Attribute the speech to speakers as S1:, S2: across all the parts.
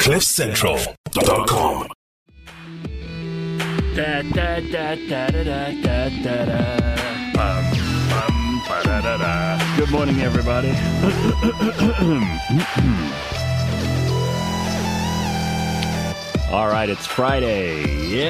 S1: CliffCentral.com.
S2: Da, da, da, da, da, da, da, da. Ba-da-da-da. Good morning, everybody. All right, it's Friday.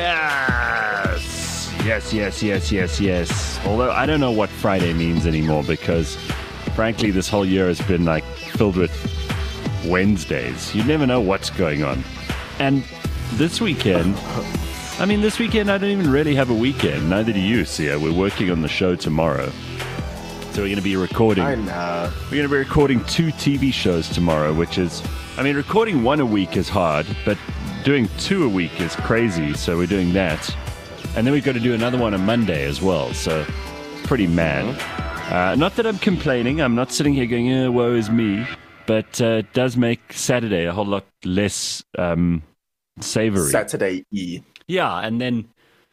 S2: Yes. Although I don't know what Friday means anymore because, frankly, this whole year has been like filled with Wednesdays. You never know what's going on. And this weekend I don't even really have a weekend. Neither do you, Sia. We're working on the show tomorrow. So we're going to be recording. I know. We're going to be recording 2 TV shows tomorrow, which is, recording 1 a week is hard, but doing 2 a week is crazy. So we're doing that. And then we've got to do another one on Monday as well. So pretty mad. Not that I'm complaining. I'm not sitting here going, woe is me. But it does make Saturday a whole lot less savory.
S3: Saturday-y.
S2: Yeah, and then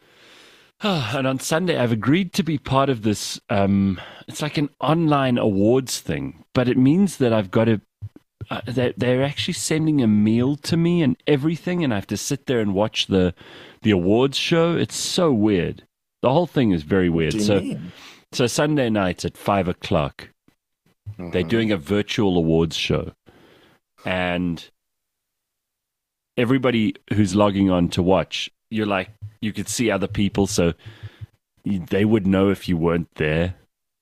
S2: and on Sunday I've agreed to be part of this, it's like an online awards thing, but it means that I've got to, they're actually sending a meal to me and everything, and I have to sit there and watch the awards show. It's so weird. The whole thing is very weird. So Sunday nights at 5 o'clock, they're doing a virtual awards show, and everybody who's logging on to watch, you could see other people, so they would know if you weren't there,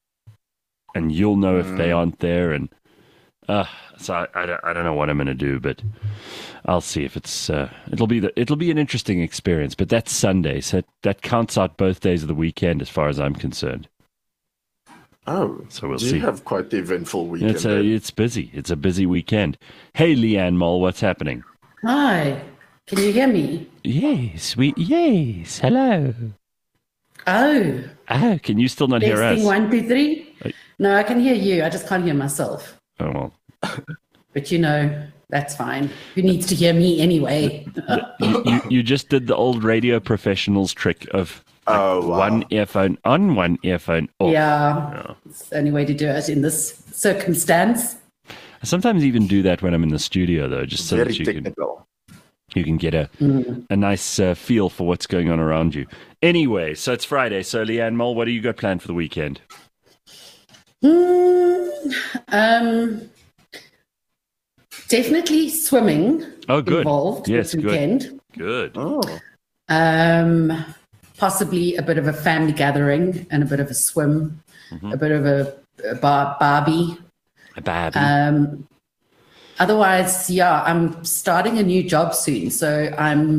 S2: and you'll know if they aren't there, and so I don't know what I'm going to do, but I'll see if it's it'll be an interesting experience. But that's Sunday, so that counts out both days of the weekend as far as I'm concerned.
S3: Oh,
S2: so we'll see.
S3: You have quite the eventful weekend.
S2: It's busy. It's a busy weekend. Hey, Leanne Moll, what's happening?
S4: Hi. Can you hear me?
S2: Yes, yes. Hello.
S4: Oh.
S2: Can you still not hear us?
S4: Testing 1, 2, 3. No, I can hear you. I just can't hear myself.
S2: Oh, well.
S4: But that's fine. Who needs to hear me anyway?
S2: you just did the old radio professionals trick of one earphone on, one earphone off.
S4: Yeah. It's the only way to do it in this circumstance.
S2: I sometimes even do that when I'm in the studio, though, just so
S3: Very
S2: that
S3: technical.
S2: You can get a nice feel for what's going on around you. Anyway, so it's Friday. So, Leanne Moll, what do you got planned for the weekend?
S4: Definitely swimming.
S2: Oh, good.
S4: Involved this weekend.
S2: Good.
S3: Oh.
S4: Possibly a bit of a family gathering and a bit of a swim, a bit of a Barbie.
S2: A Barbie.
S4: Otherwise, I'm starting a new job soon. So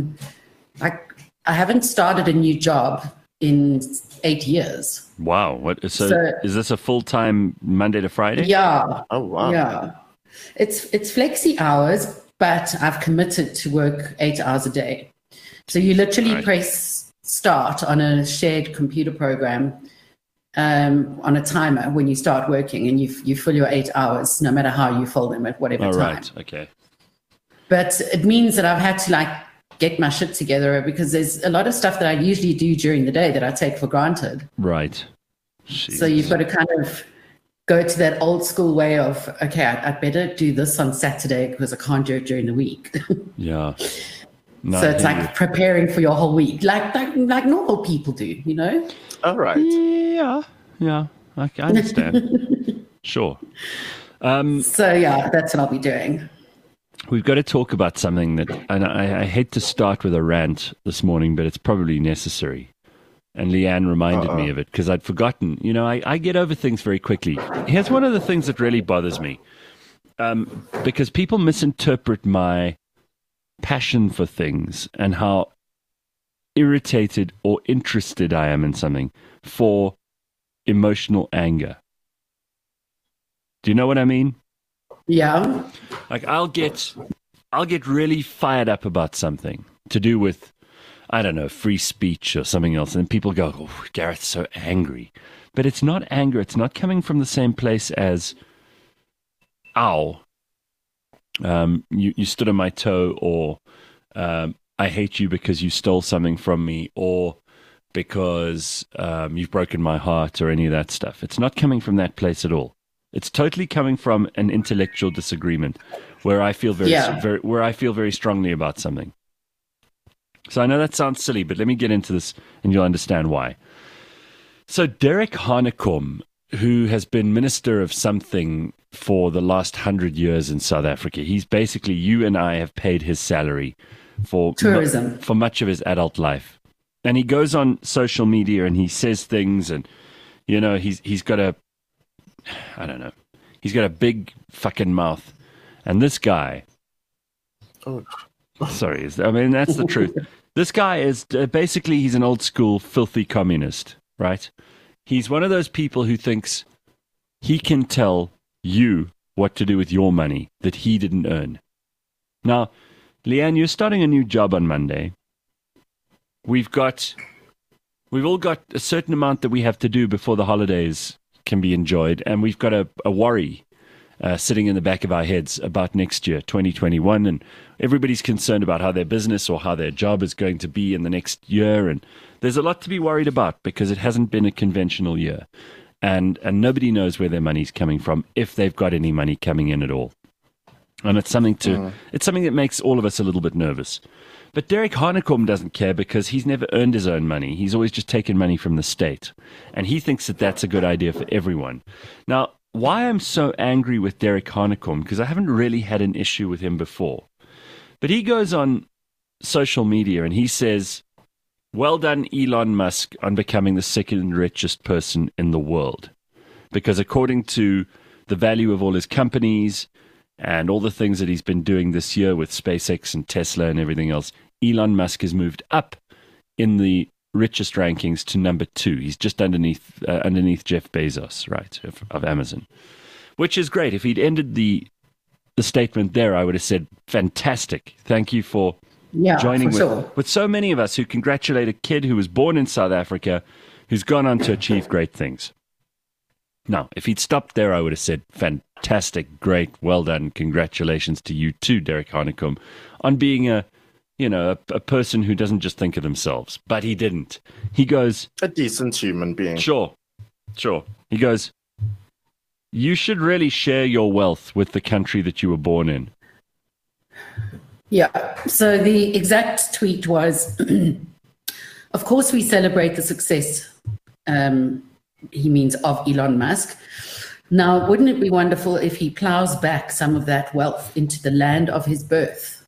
S4: I haven't started a new job in 8 years.
S2: Wow. So is this a full-time Monday to Friday?
S4: Yeah.
S3: Oh, wow.
S4: Yeah. It's flexi hours, but I've committed to work 8 hours a day. So you literally press start on a shared computer program on a timer when you start working, and you fill your 8 hours, no matter how you fill them at whatever time.
S2: Right. Okay.
S4: But it means that I've had to get my shit together because there's a lot of stuff that I usually do during the day that I take for granted.
S2: Right. Jeez.
S4: So you've got to kind of go to that old school way of, okay, I'd better do this on Saturday because I can't do it during the week. Yeah. No, so it's like preparing for your whole week, like normal people do,
S3: All right.
S2: Yeah. I understand. Sure.
S4: So that's what I'll be doing.
S2: We've got to talk about something that, and I hate to start with a rant this morning, but it's probably necessary. And Leanne reminded me of it because I'd forgotten. I get over things very quickly. Here's one of the things that really bothers me, because people misinterpret my passion for things and how irritated or interested I am in something for emotional anger. Do you know what I mean?
S4: Yeah.
S2: Like I'll get really fired up about something to do with, I don't know, free speech or something else, and people go, "Oh, Gareth's so angry," but it's not anger. It's not coming from the same place as, "Ow, you stood on my toe," or "I hate you because you stole something from me," or because you've broken my heart, or any of that stuff. It's not coming from that place at all. It's totally coming from an intellectual disagreement where I feel very strongly about something. So I know that sounds silly, but let me get into this and you'll understand why. So Derek Hanekom, who has been minister of something for the last 100 years in South Africa, he's basically, you and I have paid his salary for
S4: tourism
S2: for much of his adult life. And he goes on social media and he says things, and he's got a big fucking mouth. And this guy, that's the truth. This guy is basically, he's an old school filthy communist, right? He's one of those people who thinks he can tell you what to do with your money that he didn't earn. Now, Leanne, you're starting a new job on Monday. We've all got a certain amount that we have to do before the holidays can be enjoyed, and we've got a worry sitting in the back of our heads about next year, 2021, and everybody's concerned about how their business or how their job is going to be in the next year, and there's a lot to be worried about because it hasn't been a conventional year, and nobody knows where their money's coming from, if they've got any money coming in at all. And it's something that makes all of us a little bit nervous. But Derek Hanekom doesn't care because he's never earned his own money. He's always just taken money from the state. And he thinks that that's a good idea for everyone. Now, why I'm so angry with Derek Hanekom, because I haven't really had an issue with him before. But he goes on social media and he says, well done, Elon Musk, on becoming the second richest person in the world. Because according to the value of all his companies and all the things that he's been doing this year with SpaceX and Tesla and everything else, Elon Musk has moved up in the richest rankings to number 2. He's just underneath Jeff Bezos, right, of Amazon, which is great. If he'd ended the statement there, I would have said, fantastic. Thank you for joining with so many of us who congratulate a kid who was born in South Africa, who's gone on to achieve great things. Now, if he'd stopped there, I would have said, fantastic, great, well done, congratulations to you too, Derek Hanekom, on being a person who doesn't just think of themselves. But he didn't. He goes,
S3: a decent human being.
S2: Sure. He goes, you should really share your wealth with the country that you were born in.
S4: Yeah. So the exact tweet was, of course we celebrate the success, he means of Elon Musk. Now, wouldn't it be wonderful if he plows back some of that wealth into the land of his birth?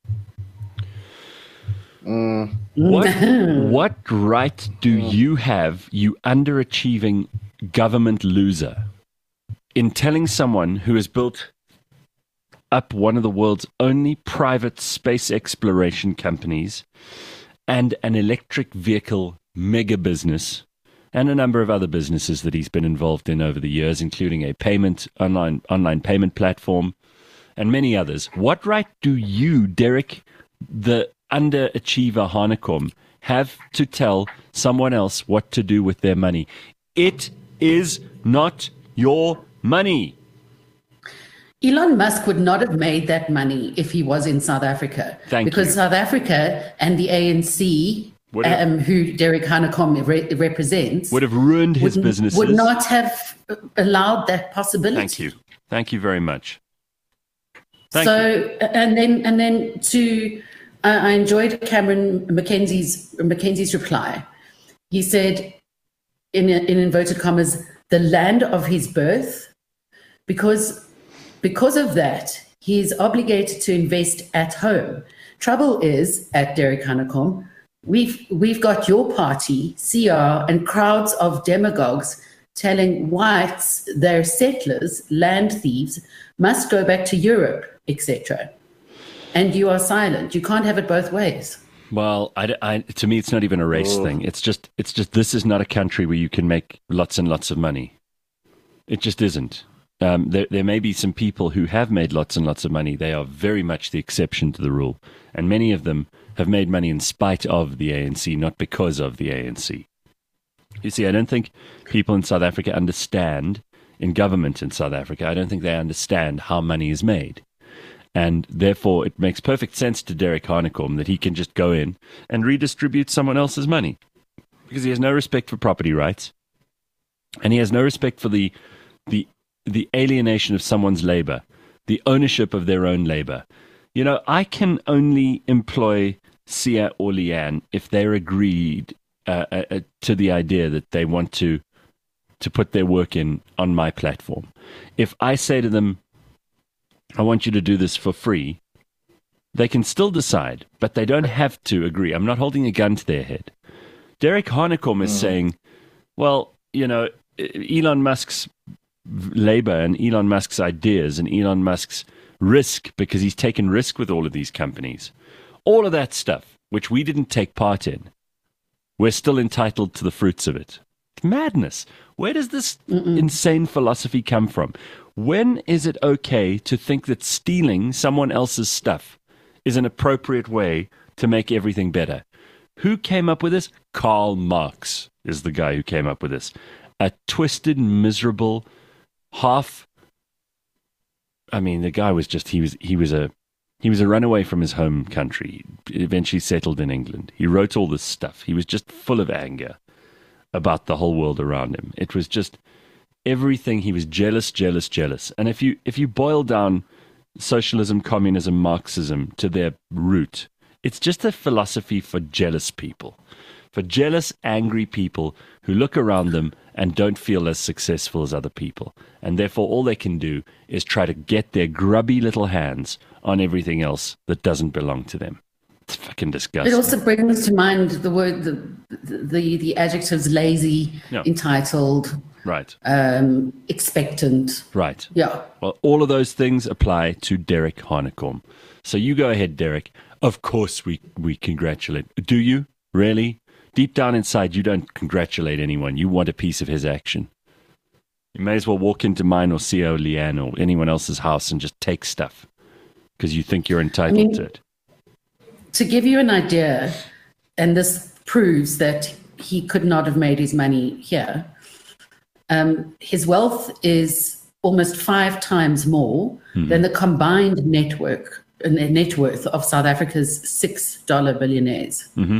S2: What right do you have, you underachieving government loser, in telling someone who has built up one of the world's only private space exploration companies and an electric vehicle mega business and a number of other businesses that he's been involved in over the years, including a online payment platform and many others. What right do you, Derek, the underachiever Hanekom, have to tell someone else what to do with their money? It is not your money.
S4: Elon Musk would not have made that money if he was in South Africa. Because South Africa and the ANC, who Derek Hanekom represents,
S2: would have ruined his businesses.
S4: Would not have allowed that possibility.
S2: Thank you very much.
S4: And then I enjoyed Cameron Mackenzie's reply. He said, in inverted commas, the land of his birth, because of that, he is obligated to invest at home. Trouble is, at Derek Hanekom, we've got your party, CR, and crowds of demagogues telling whites they're settlers, land thieves, must go back to Europe, etc. And you are silent. You can't have it both ways.
S2: Well, to me, it's not even a race thing. It's just this is not a country where you can make lots and lots of money. It just isn't. There may be some people who have made lots and lots of money. They are very much the exception to the rule. And many of them have made money in spite of the ANC, not because of the ANC. You see, I don't think people in South Africa understand, in government in South Africa, I don't think they understand how money is made. And therefore, it makes perfect sense to Derek Hanekom that he can just go in and redistribute someone else's money. Because he has no respect for property rights. And he has no respect for the the alienation of someone's labor, the ownership of their own labor. You know, I can only employ Sia or Leanne if they're agreed to the idea that they want to put their work in on my platform. If I say to them, I want you to do this for free, they can still decide, but they don't have to agree. I'm not holding a gun to their head. Derek Hanekom is saying, well, you know, Elon Musk's labor and Elon Musk's ideas and Elon Musk's risk, because he's taken risk with all of these companies, all of that stuff, which we didn't take part in, we're still entitled to the fruits of it. It's madness. Where does this insane philosophy come from? When is it okay to think that stealing someone else's stuff is an appropriate way to make everything better? Who came up with this? Karl Marx is the guy who came up with this. A twisted, miserable, the guy was just, he was a runaway from his home country. He eventually settled in England. He wrote all this stuff. He was just full of anger about the whole world around him. It was just everything. He was jealous. And if you boil down socialism, communism, Marxism to their root, it's just a philosophy for jealous people, for jealous, angry people who look around them and don't feel as successful as other people. And therefore, all they can do is try to get their grubby little hands on everything else that doesn't belong to them. It's fucking disgusting.
S4: It also brings to mind the word, the adjectives lazy, entitled,
S2: right,
S4: expectant.
S2: Right.
S4: Yeah.
S2: Well, all of those things apply to Derek Hanekom. So you go ahead, Derek. Of course we congratulate. Do you? Really? Deep down inside, you don't congratulate anyone. You want a piece of his action. You may as well walk into mine or Sia or Leanne or anyone else's house and just take stuff because you think you're entitled to it.
S4: To give you an idea, and this proves that he could not have made his money here, his wealth is almost 5 times more than the combined net worth of South Africa's $6 billionaires.
S2: Mm-hmm.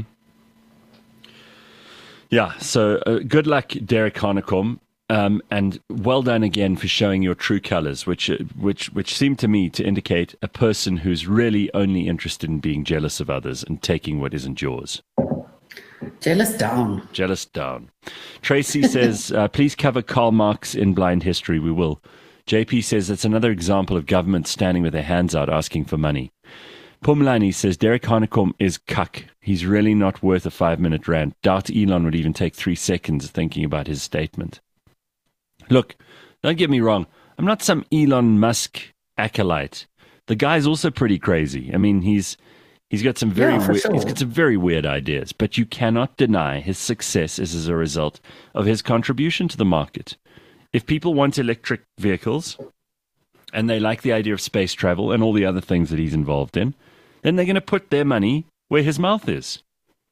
S2: Yeah, so good luck, Derek Hanekom, and well done again for showing your true colors, which seem to me to indicate a person who's really only interested in being jealous of others and taking what isn't yours.
S4: Jealous down.
S2: Jealous down. Tracy says, please cover Karl Marx in Blind History. We will. JP says it's another example of government standing with their hands out asking for money. Pumlani says Derek Hanekom is cuck. He's really not worth a 5-minute rant. Doubt Elon would even take 3 seconds thinking about his statement. Look, don't get me wrong. I'm not some Elon Musk acolyte. The guy's also pretty crazy. I mean, he's got some he's got some very weird ideas, but you cannot deny his success is as a result of his contribution to the market. If people want electric vehicles and they like the idea of space travel and all the other things that he's involved in, then they're going to put their money where his mouth is.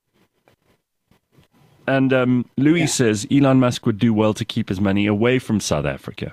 S2: And Louis says Elon Musk would do well to keep his money away from South Africa.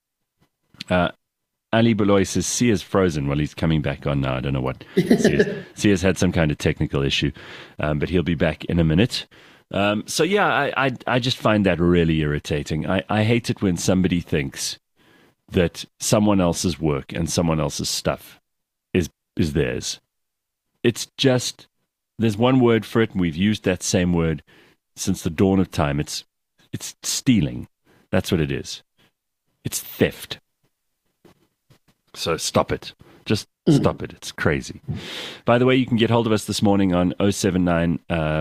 S2: Ali Beloy says Sia's frozen. Well, he's coming back on now. I don't know what. Sia's had some kind of technical issue, but he'll be back in a minute. I just find that really irritating. I hate it when somebody thinks that someone else's work and someone else's stuff is theirs. It's just, there's one word for it, and we've used that same word since the dawn of time. It's stealing. That's what it is. It's theft. So stop it. Just stop it. It's crazy. By the way, you can get hold of us this morning on 079,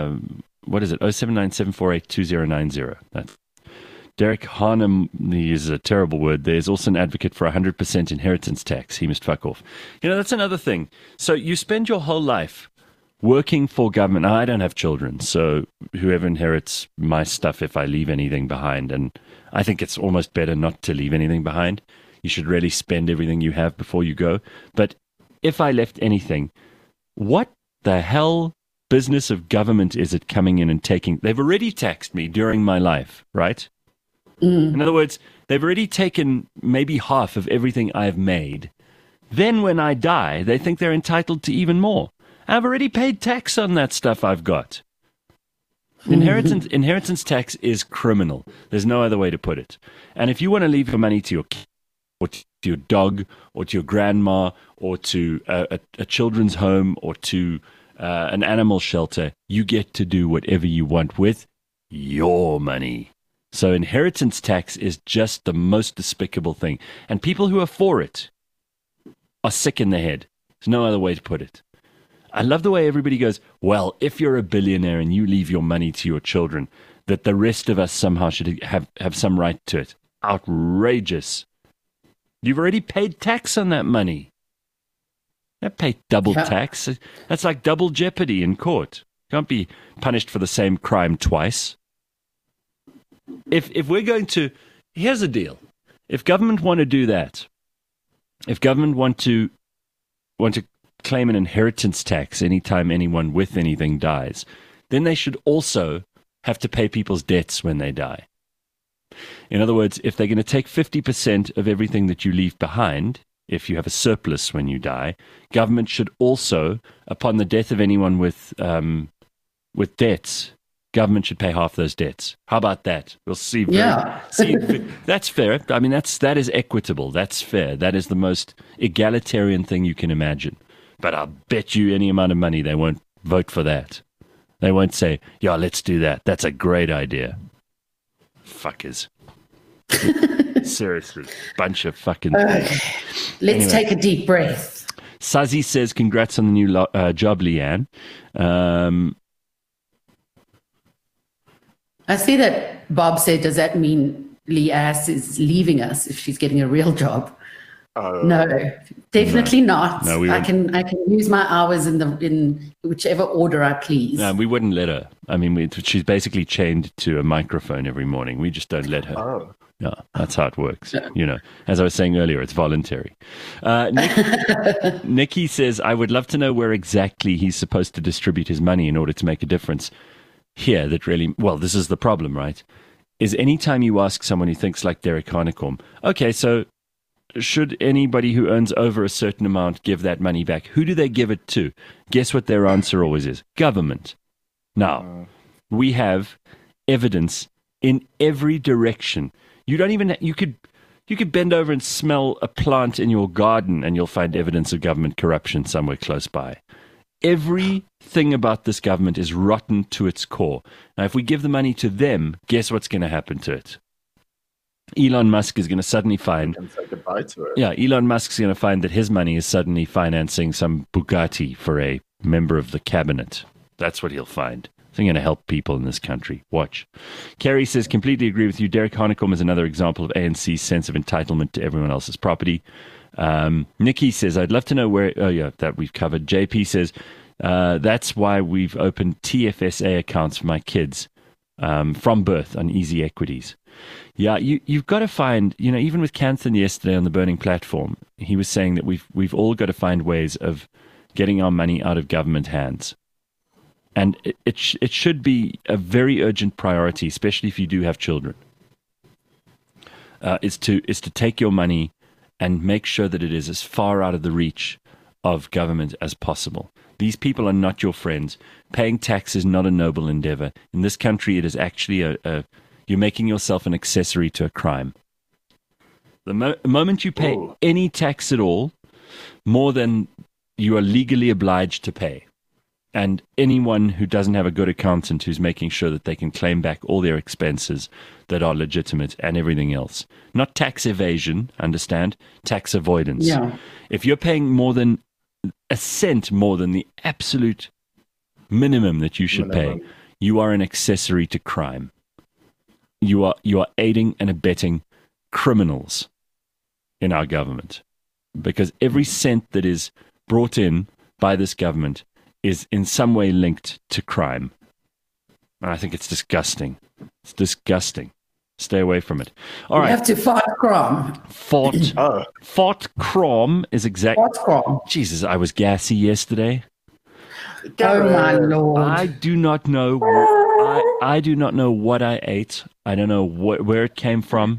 S2: 079-748-2090. That's Derek Harnham. He uses a terrible word. There's also an advocate for 100% inheritance tax. He must fuck off. You know, that's another thing. So you spend your whole life working for government. Now, I don't have children, so whoever inherits my stuff if I leave anything behind, and I think it's almost better not to leave anything behind. You should really spend everything you have before you go. But if I left anything, what the hell business of government is it coming in and taking? They've already taxed me during my life, right? In other words, they've already taken maybe half of everything I've made. Then when I die, they think they're entitled to even more. I've already paid tax on that stuff I've got. Inheritance tax is criminal. There's no other way to put it. And if you want to leave your money to your or to your dog, or to your grandma, or to a children's home, or to an animal shelter. You get to do whatever you want with your money. So inheritance tax is just the most despicable thing. And people who are for it are sick in the head. There's no other way to put it. I love the way everybody goes, well, if you're a billionaire and you leave your money to your children, that the rest of us somehow should have some right to it. Outrageous. You've already paid tax on that money. You pay double tax. That's like double jeopardy in court. You can't be punished for the same crime twice. If we're going to, here's the deal. If government want to do that, if government want to claim an inheritance tax anytime anyone with anything dies, then they should also have to pay people's debts when they die. In other words, if they're going to take 50% of everything that you leave behind, if you have a surplus when you die, government should also, upon the death of anyone with debts, government should pay half those debts. How about that? We'll see. See, that's fair. I mean, that is equitable. That's fair. That is the most egalitarian thing you can imagine. But I'll bet you any amount of money they won't vote for that. They won't say, yeah, let's do that. That's a great idea. Fuckers. Seriously. Bunch of fucking...
S4: Let's take a deep breath.
S2: Sazi says, congrats on the new job, Leanne.
S4: I see that Bob said, does that mean Lee Ass is leaving us if she's getting a real job? No, definitely not. No, I can use my hours in whichever order I please.
S2: No, we wouldn't let her. I mean, she's basically chained to a microphone every morning. We just don't let her.
S3: Oh.
S2: Yeah, that's how it works. You know, as I was saying earlier, it's voluntary. Nikki says, I would love to know where exactly he's supposed to distribute his money in order to make a difference here. That really, well, this is the problem, right? Is anytime you ask someone who thinks like Derek Hanekom, okay, so should anybody who earns over a certain amount give that money back? Who do they give it to? Guess what their answer always is? Government. Now, we have evidence in every direction. You don't even, you could bend over and smell a plant in your garden and you'll find evidence of government corruption somewhere close by. Everything about this government is rotten to its core. Now, if we give the money to them, guess what's going to happen to it? Elon Musk is going to suddenly find...
S3: Say goodbye to it.
S2: Yeah, Elon Musk's going to find that his money is suddenly financing some Bugatti for a member of the cabinet. That's what he'll find. It's going to help people in this country. Watch. Kerry says, completely agree with you. Derek Hanekom is another example of ANC's sense of entitlement to everyone else's property. Nikki says, I'd love to know where... Oh, yeah, that we've covered. JP says, that's why we've opened TFSA accounts for my kids from birth on Easy Equities. Yeah, you've got to find, you know, even with Canthan yesterday on the Burning Platform, he was saying that we've all got to find ways of getting our money out of government hands. And it should be a very urgent priority, especially if you do have children, is to take your money and make sure that it is as far out of the reach of government as possible. These people are not your friends. Paying tax is not a noble endeavor. In this country, it is actually you're making yourself an accessory to a crime. The moment you pay any tax at all, more than you are legally obliged to pay, and anyone who doesn't have a good accountant who's making sure that they can claim back all their expenses that are legitimate and everything else. Not tax evasion, understand? Tax avoidance.
S4: Yeah.
S2: If you're paying more than a cent more than the absolute minimum that you should pay, you are an accessory to crime. You are aiding and abetting criminals in our government, because every cent that is brought in by this government is in some way linked to crime. And I think it's disgusting. It's disgusting. Stay away from it. All right.
S4: You have to fight crime.
S2: Fought crime is exactly.
S4: Fought crime.
S2: Jesus, I was gassy yesterday.
S4: Oh my Lord!
S2: I do not know. I do not know what I ate. I don't know where it came from.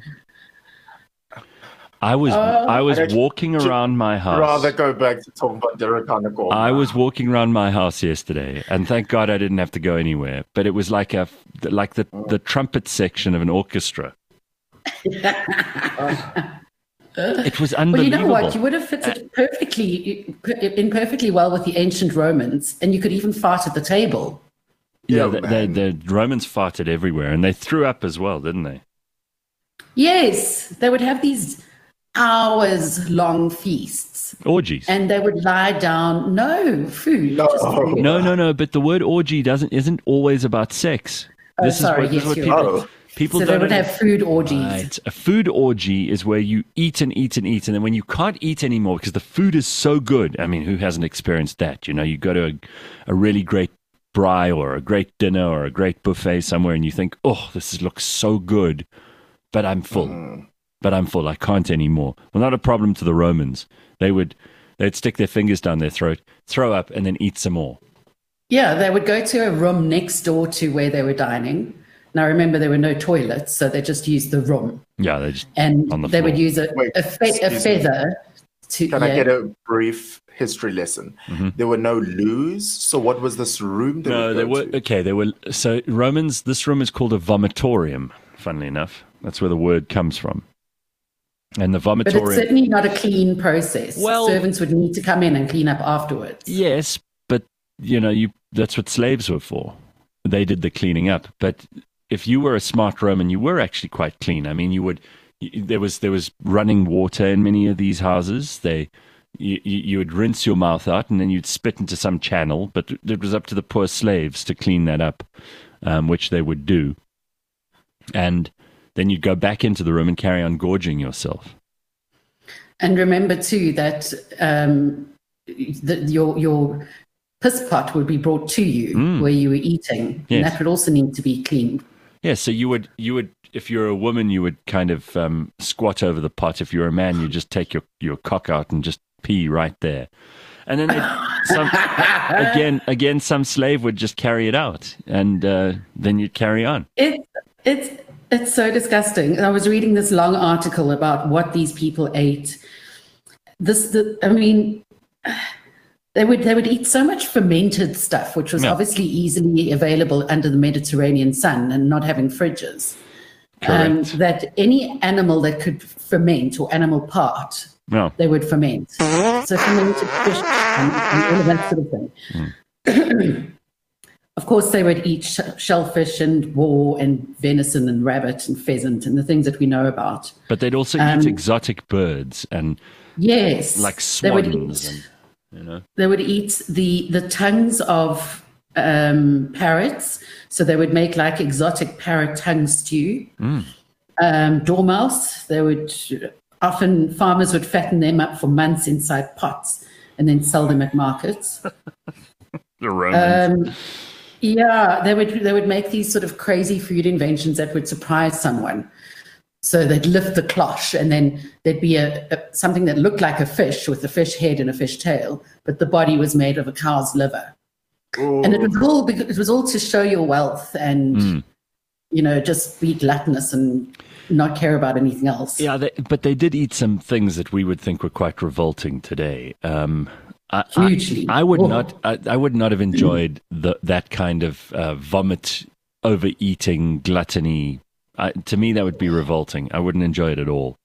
S2: I was walking around my house.
S3: Rather go back to talking about Derek Hanekom.
S2: I was walking around my house yesterday, and thank God I didn't have to go anywhere. But it was like the trumpet section of an orchestra. It was
S4: Well,
S2: unbelievable.
S4: you know what? You would have fitted perfectly well with the ancient Romans, and you could even fart at the table.
S2: Yeah,
S3: Yeah,
S2: the Romans farted everywhere, and they threw up as well, didn't they?
S4: Yes, they would have these hours-long feasts,
S2: Orgies.
S4: and they would lie down. No food.
S3: No.
S4: just food.
S2: No. But the word orgy isn't always about sex.
S4: Oh, sorry, yes, you're
S2: people,
S3: right.
S2: people
S4: So
S2: don't
S4: they would have food orgies.
S2: Right. A food orgy is where you eat and eat and eat, and then when you can't eat anymore because the food is so good. I mean, who hasn't experienced that? You know, you go to a really great braai or a great dinner or a great buffet somewhere, and you think, "Oh, looks so good," but I'm full. But I'm full. I can't anymore. Well, not a problem to the Romans. They'd stick their fingers down their throat, throw up, and then eat some more.
S4: Yeah, they would go to a room next door to where they were dining. Now, remember, there were no toilets, so they just used the room.
S2: Yeah, they just
S4: And
S2: on the
S4: they would
S2: floor.
S4: use a
S3: Excuse me.
S4: feather to.
S3: Can I get a brief history lesson?
S2: Mm-hmm.
S3: There were no loos. So what was this room?
S2: No, they were okay. They were so Romans. This room is called a vomitorium. Funnily enough, that's where the word comes from. And the
S4: But it's
S2: vomitorium.
S4: certainly not a clean process.
S2: Well-
S4: Servants would need to come in and clean up afterwards.
S2: Yes, but that's what slaves were for. They did the cleaning up. But if you were a smart Roman, you were actually quite clean. I mean, there was running water in many of these houses. You would rinse your mouth out and then you'd spit into some channel. But it was up to the poor slaves to clean that up, which they would do. And then you'd go back into the room and carry on gorging yourself.
S4: And remember too that your piss pot would be brought to you where you were eating,
S2: Yes.
S4: and that would also need to be cleaned.
S2: Yeah, so you would, if you're a woman, you would kind of squat over the pot. If you're a man, you just take your cock out and just pee right there. And then some slave would just carry it out, and then you'd carry on.
S4: It's so disgusting. I was reading this long article about what these people ate. They would eat so much fermented stuff, which was
S2: Yeah.
S4: obviously easily available under the Mediterranean sun and not having fridges.
S2: Correct.
S4: That any animal that could ferment or animal part,
S2: No.
S4: they would ferment. So fermented fish and all of that sort of thing. Of course, they would eat shellfish and boar and venison and rabbit and pheasant and the things that we know about.
S2: But they'd also eat exotic birds and
S4: Yes,
S2: like
S4: they would
S2: swans,
S4: eat.
S2: and
S4: They would eat the tongues of parrots. So they would make like exotic parrot tongue stew. Dormouse. Often farmers would fatten them up for months inside pots and then sell them at markets.
S2: the Romans.
S4: Yeah, they would make these sort of crazy food inventions that would surprise someone. So they'd lift the cloche, and then there'd be something that looked like a fish with a fish head and a fish tail, but the body was made of a cow's liver. And it was all to show your wealth and just be gluttonous and not care about anything else.
S2: Yeah, but they did eat some things that we would think were quite revolting today.
S4: Hugely.
S2: I would not. I would not have enjoyed that kind of vomit, overeating, gluttony. To me, that would be revolting. I wouldn't enjoy it at all.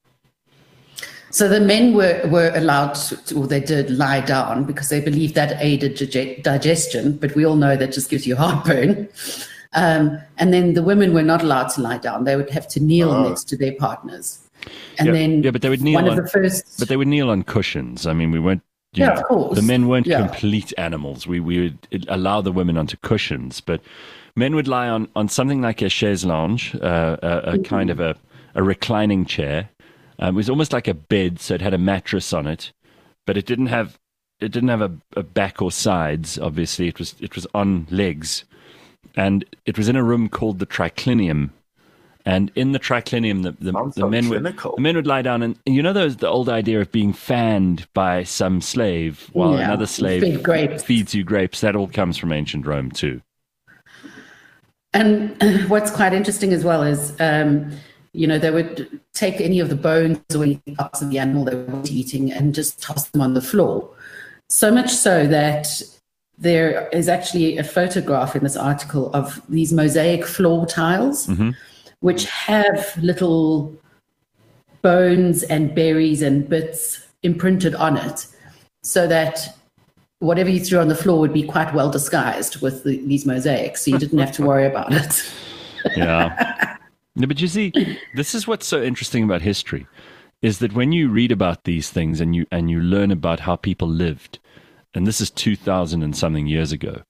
S4: So the men were allowed to, or they did lie down because they believed that aided digestion, but we all know that just gives you heartburn. And then the women were not allowed to lie down. They would have to kneel next to their partners. And
S2: but they would kneel But they would kneel on cushions. I mean, we weren't.
S4: Of course.
S2: The men weren't
S4: Yeah.
S2: complete animals. We would allow the women onto cushions, but men would lie on something like a chaise lounge, a kind of a reclining chair. It was almost like a bed, so it had a mattress on it, but it didn't have a back or sides. Obviously, it was on legs, and it was in a room called the triclinium. And in the triclinium, the men would lie down, and the old idea of being fanned by some slave while another slave feeds you grapes. That all comes from ancient Rome too.
S4: And what's quite interesting as well is, they would take any of the bones or any parts of the animal they were eating and just toss them on the floor. So much so that there is actually a photograph in this article of these mosaic floor tiles, which have little bones and berries and bits imprinted on it, so that whatever you threw on the floor would be quite well disguised with these mosaics, so you didn't have to worry about it.
S2: Yeah. No, but you see, this is what's so interesting about history, is that when you read about these things and you learn about how people lived, and this is 2,000 and something years ago,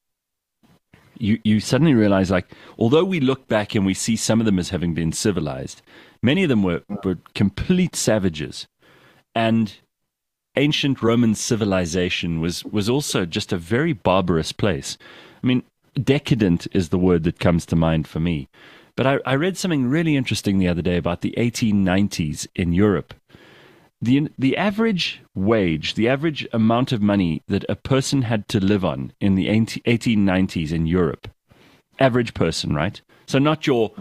S2: you suddenly realize, like, although we look back and we see some of them as having been civilized, many of them were complete savages. And ancient Roman civilization was also just a very barbarous place. I mean, decadent is the word that comes to mind for me. But I read something really interesting the other day about the 1890s in Europe. The average wage, the average amount of money that a person had to live on in the 1890s in Europe, average person, right? So not your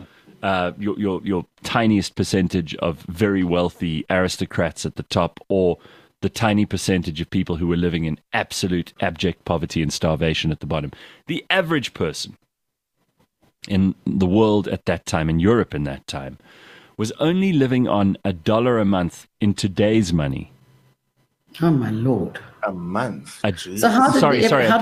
S2: tiniest percentage of very wealthy aristocrats at the top, or the tiny percentage of people who were living in absolute abject poverty and starvation at the bottom. The average person in the world at that time, in Europe in that time, was only living on $1 a month in today's money.
S4: Oh my Lord!
S3: A month.
S4: So how did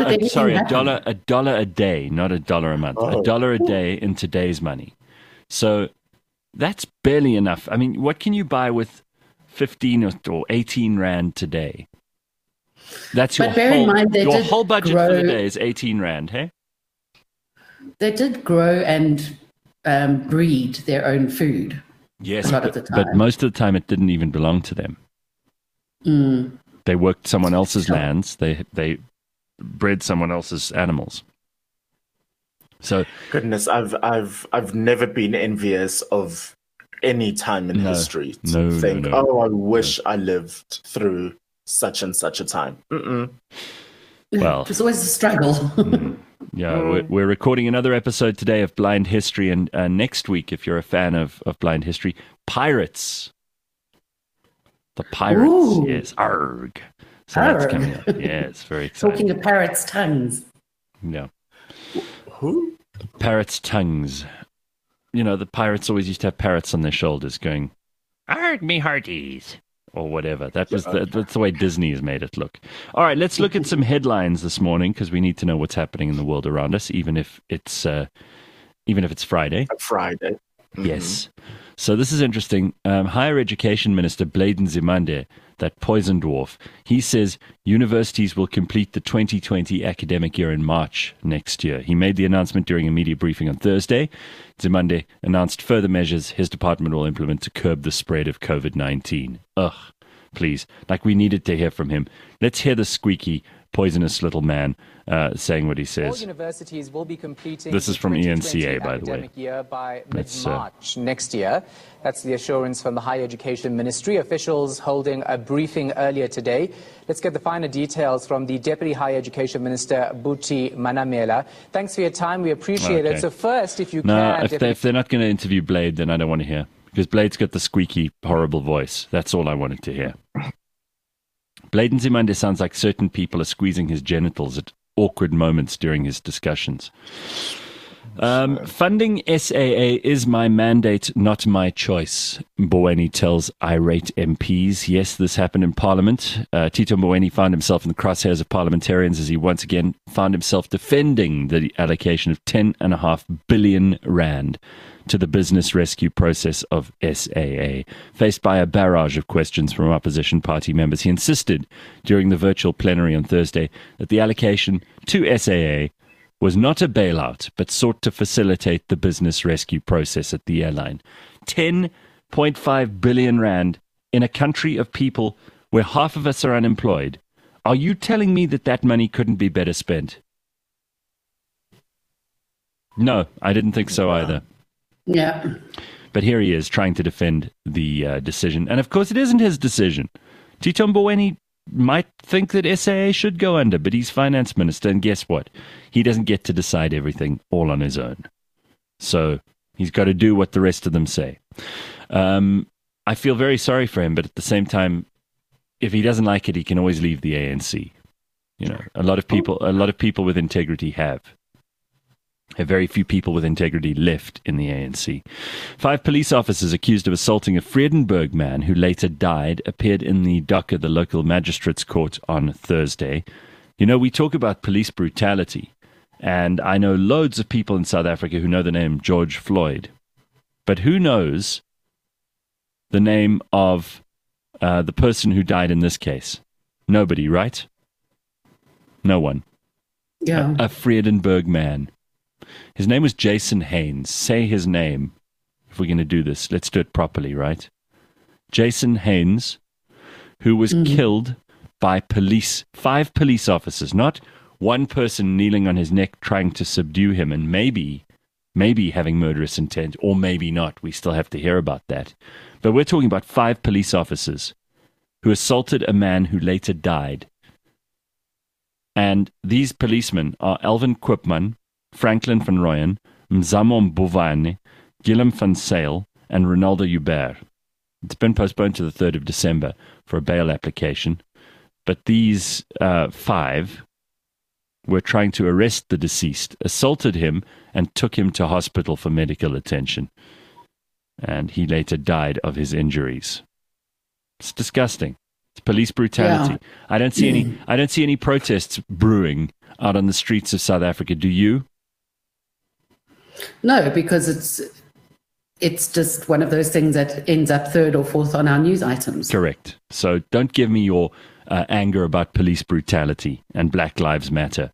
S2: a dollar a day, not $1 a month. $1 a day in today's money. So that's barely enough. I mean, what can you buy with 15 or 18 rand today? That's your whole budget for the day is 18 rand. Hey,
S4: they did grow and breed their own food.
S2: Yes,
S4: a lot of the time.
S2: But most of the time it didn't even belong to them. They worked someone else's lands. They bred someone else's animals. So
S3: goodness, I've never been envious of any time in history to I wish I lived through such and such a time.
S2: Well,
S4: it's always a struggle.
S2: Yeah, we're recording another episode today of Blind History, and next week, if you're a fan of Blind History, pirates. The pirates,
S4: Ooh.
S2: yes, arg. So that's coming up. Yeah, it's very exciting.
S4: Talking of parrots' tongues.
S2: Yeah.
S3: Who?
S2: Parrots' tongues. You know, the pirates always used to have parrots on their shoulders going, "Arg, me hearties," or whatever. That's the way Disney has made it look. All right, let's look at some headlines this morning, because we need to know what's happening in the world around us, even if it's Friday.
S3: Friday. Mm-hmm.
S2: Yes. So this is interesting. Higher Education Minister Blade Nzimande, that poison dwarf, he says universities will complete the 2020 academic year in March next year. He made the announcement during a media briefing on Thursday. Nzimande announced further measures his department will implement to curb the spread of COVID-19. Ugh, please. Like, we needed to hear from him. Let's hear the squeaky, poisonous little man saying what he says.
S1: All universities will be completing
S2: this is from ENCA, by the way.
S1: Year by mid-March next year. That's the assurance from the Higher Education Ministry. Officials holding a briefing earlier today. Let's get the finer details from the Deputy Higher Education Minister, Buti Manamela. Thanks for your time. We appreciate it. So first, if you can...
S2: If they're not going to interview Blade, then I don't want to hear. Because Blade's got the squeaky, horrible voice. That's all I wanted to hear. Blade Nzimande sounds like certain people are squeezing his genitals at awkward moments during his discussions. Funding SAA is my mandate, not my choice, Mboweni tells irate MPs. Yes, this happened in Parliament. Tito Mboweni found himself in the crosshairs of parliamentarians as he once again found himself defending the allocation of 10.5 billion rand to the business rescue process of SAA. Faced by a barrage of questions from opposition party members, he insisted during the virtual plenary on Thursday that the allocation to SAA was not a bailout, but sought to facilitate the business rescue process at the airline. 10.5 billion rand in a country of people where half of us are unemployed. Are you telling me that money couldn't be better spent? No, I didn't think so either.
S4: Yeah.
S2: But here he is trying to defend the decision. And of course, it isn't his decision. Tito Mboweni might think that SAA should go under, but he's finance minister, and guess what? He doesn't get to decide everything all on his own. So he's got to do what the rest of them say. I feel very sorry for him, but at the same time, if he doesn't like it, he can always leave the ANC. You know, a lot of people with integrity have. Very few people with integrity left in the ANC. 5 police officers accused of assaulting a Vredenburg man who later died appeared in the dock of the local magistrates' court on Thursday. You know, we talk about police brutality, and I know loads of people in South Africa who know the name George Floyd. But who knows the name of the person who died in this case? Nobody, right? No one.
S4: Yeah.
S2: A Vredenburg man. His name was Jason Haynes. Say his name if we're going to do this. Let's do it properly, right? Jason Haynes, who was killed by police, 5 police officers, not one person kneeling on his neck trying to subdue him and maybe having murderous intent, or maybe not. We still have to hear about that. But we're talking about 5 police officers who assaulted a man who later died. And these policemen are Alvin Koopman, Franklin van Rooyen, Mzamo Mbuvane, Guillaume van Sale, and Ronaldo Hubert. It's been postponed to the 3rd of December for a bail application. But these 5 were trying to arrest the deceased, assaulted him, and took him to hospital for medical attention. And he later died of his injuries. It's disgusting. It's police brutality. Yeah. I don't see any protests brewing out on the streets of South Africa. Do you?
S4: No, because it's just one of those things that ends up 3rd or 4th on our news items.
S2: Correct. So don't give me your anger about police brutality and Black Lives Matter.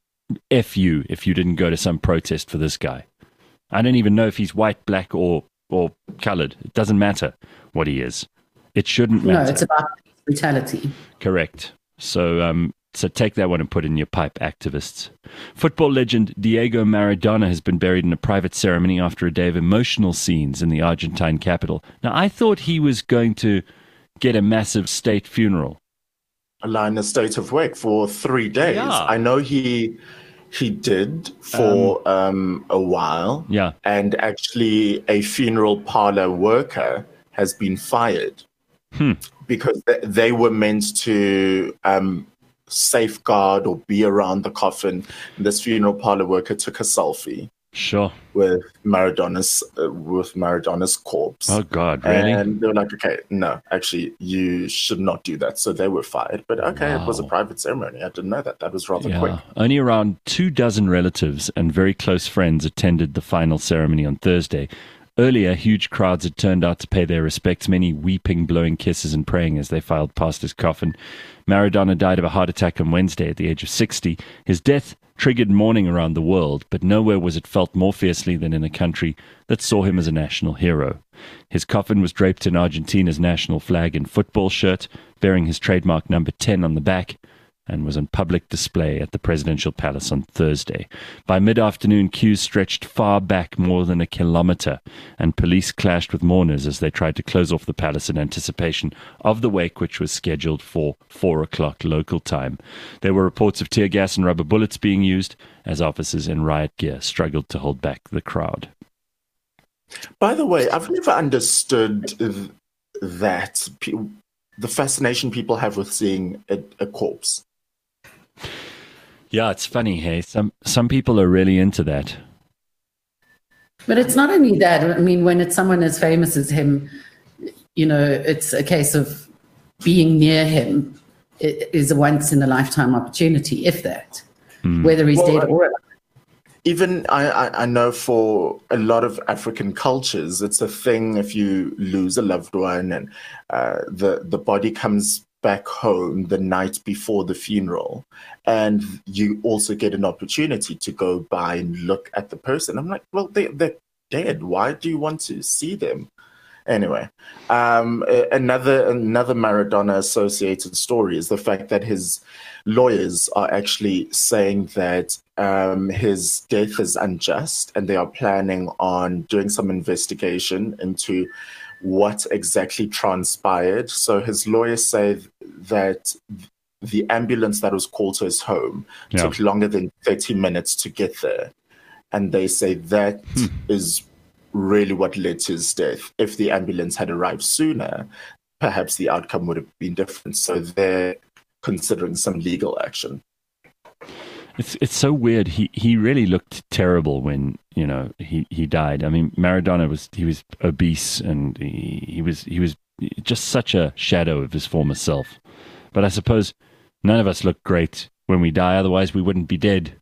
S2: If you didn't go to some protest for this guy. I don't even know if he's white, black, or colored. It doesn't matter what he is. It shouldn't matter.
S4: No, it's about brutality.
S2: Correct. So take that one and put it in your pipe, activists. Football legend Diego Maradona has been buried in a private ceremony after a day of emotional scenes in the Argentine capital. Now, I thought he was going to get a massive state funeral.
S3: In a state of wake for 3 days.
S2: Yeah.
S3: I know he did for a while.
S2: Yeah.
S3: And actually a funeral parlor worker has been fired because they were meant to safeguard or be around the coffin. This funeral parlor worker took a selfie.
S2: Sure.
S3: With Maradona's corpse.
S2: Oh God, really?
S3: And they were like, okay, no, actually, you should not do that. So they were fired. But okay, It was a private ceremony. I didn't know that. That was rather quick.
S2: Only around 24 relatives and very close friends attended the final ceremony on Thursday. Earlier, huge crowds had turned out to pay their respects, many weeping, blowing kisses and praying as they filed past his coffin. Maradona died of a heart attack on Wednesday at the age of 60. His death triggered mourning around the world, but nowhere was it felt more fiercely than in a country that saw him as a national hero. His coffin was draped in Argentina's national flag and football shirt, bearing his trademark number 10 on the back, and was on public display at the presidential palace on Thursday. By mid-afternoon, queues stretched far back more than a kilometer, and police clashed with mourners as they tried to close off the palace in anticipation of the wake, which was scheduled for 4 o'clock local time. There were reports of tear gas and rubber bullets being used as officers in riot gear struggled to hold back the crowd.
S3: By the way, I've never understood that the fascination people have with seeing a corpse.
S2: Yeah, it's funny, hey? Some people are really into that.
S4: But it's not only that. I mean, when it's someone as famous as him, you know, it's a case of being near him. It is a once-in-a-lifetime opportunity, if that, whether he's dead or alive.
S3: Even I know for a lot of African cultures, it's a thing if you lose a loved one and the body comes back home the night before the funeral, and you also get an opportunity to go by and look at the person. I'm like, well, they're dead. Why do you want to see them? Anyway, another Maradona associated story is the fact that his lawyers are actually saying that his death is unjust, and they are planning on doing some investigation into what exactly transpired. So his lawyers say that the ambulance that was called to his home took longer than 30 minutes to get there. And they say that is really what led to his death. If the ambulance had arrived sooner, perhaps the outcome would have been different. So they're considering some legal action.
S2: It's so weird. He really looked terrible when he died. I mean, Maradona was obese and he was just such a shadow of his former self. But I suppose none of us look great when we die. Otherwise, we wouldn't be dead.